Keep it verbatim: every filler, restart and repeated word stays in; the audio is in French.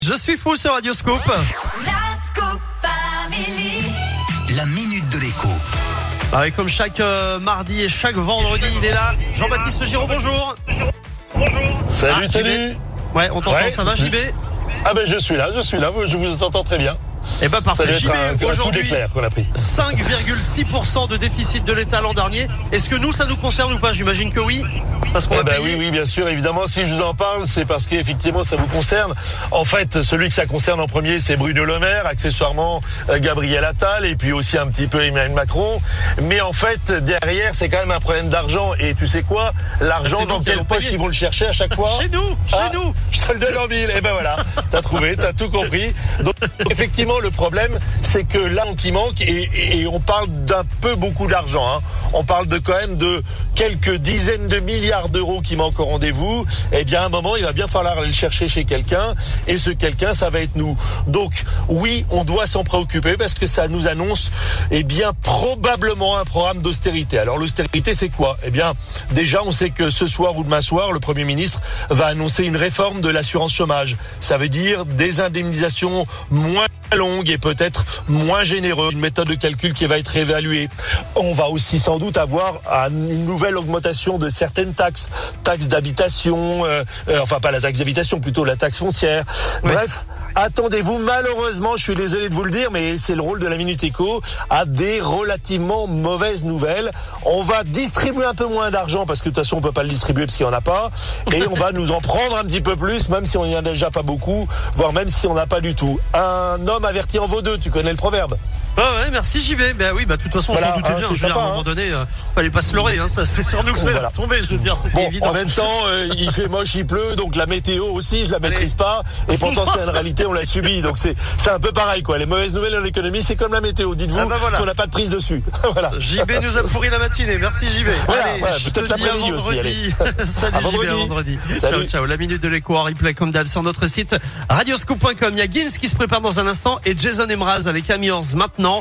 Je suis fou sur Radio Scoop. La Scoop Family. La minute de l'écho. Ah oui, comme chaque euh, mardi et chaque vendredi, il est là. Jean-Baptiste Giraud, bonjour. Salut, Ah, salut. J B. Ouais, on t'entend, Ouais. ça va J B? Ah ben je suis là, je suis là, je vous entends très bien. Eh ben Ça parfait. doit J être un, un B, coup aujourd'hui, d'éclair qu'on a pris. cinq virgule six pour cent de déficit de l'État l'an dernier. Est-ce que nous, ça nous concerne ou pas? J'imagine que oui. Parce qu'on Eh a ben payé. oui, oui, bien sûr, évidemment. Si je vous en parle, c'est parce qu'effectivement, ça vous concerne. En fait, celui que ça concerne en premier, c'est Bruno Le Maire, accessoirement euh, Gabriel Attal, et puis aussi un petit peu Emmanuel Macron. Mais en fait, derrière, c'est quand même un problème d'argent. Et tu sais quoi? L'argent, C'est nous dans qui quelle allons poche payer. ils vont le chercher à chaque fois? Chez nous, chez Ah, nous. Je te le donne en mille. Et ben voilà, t'as trouvé, t'as tout compris. Donc, effectivement, le problème, c'est que là, on qui manque, et, et, et on parle d'un peu beaucoup d'argent. Hein. On parle de quand même de quelques dizaines de milliards d'euros qui manquent au rendez-vous. Eh bien, à un moment, il va bien falloir aller le chercher chez quelqu'un, et ce quelqu'un, ça va être nous. Donc, oui, on doit s'en préoccuper parce que ça nous annonce, eh bien, probablement un programme d'austérité. Alors, l'austérité, c'est quoi? Eh bien, déjà, on sait que ce soir ou demain soir, le Premier ministre va annoncer une réforme de l'assurance chômage. Ça veut dire des indemnisations moins longues et peut-être moins généreuses, une méthode de calcul qui va être réévaluée. On va aussi sans doute avoir une nouvelle augmentation de certaines taxes, taxes d'habitation, euh, euh, enfin pas la taxe d'habitation, plutôt la taxe foncière. Oui. Bref, attendez-vous, malheureusement, je suis désolé de vous le dire, mais c'est le rôle de la Minute Éco, à des relativement mauvaises nouvelles. On va distribuer un peu moins d'argent parce que de toute façon on peut pas le distribuer parce qu'il y en a pas, et on va nous en prendre un petit peu plus, même si on y en a déjà pas beaucoup, voire même si on n'a pas du tout. Un homme averti en vaut deux, tu connais le proverbe. Ah ouais, merci J B. Ben oui, bah de toute façon, on Voilà, s'en doutait hein, bien. c'est Je veux dire, sympa, à un moment hein. donné, euh, fallait pas se leurrer. Hein, ça, c'est sur nous que ça Voilà. va tomber. Je veux dire, c'était Bon, évident. en même temps, euh, il fait moche, il pleut, donc la météo aussi, je la maîtrise pas, et pourtant c'est une réalité, on l'a subie, donc c'est c'est un peu pareil quoi. Les mauvaises nouvelles en économie, c'est comme la météo. Dites-vous Ah bah voilà. qu'on n'a pas de prise dessus. Voilà. J B nous a pourri la matinée. Merci J B. Voilà, Allez, voilà, je peut-être te dis à l'après-midi aussi, vendredi. Salut À J B, à vendredi. vendredi. Salut. Ciao, ciao. La minute de l'écho en replay comme d'hab sur notre site radioscoop point com. Il y a Gims qui se prépare dans un instant et Jason Mraz avec Amiens maintenant.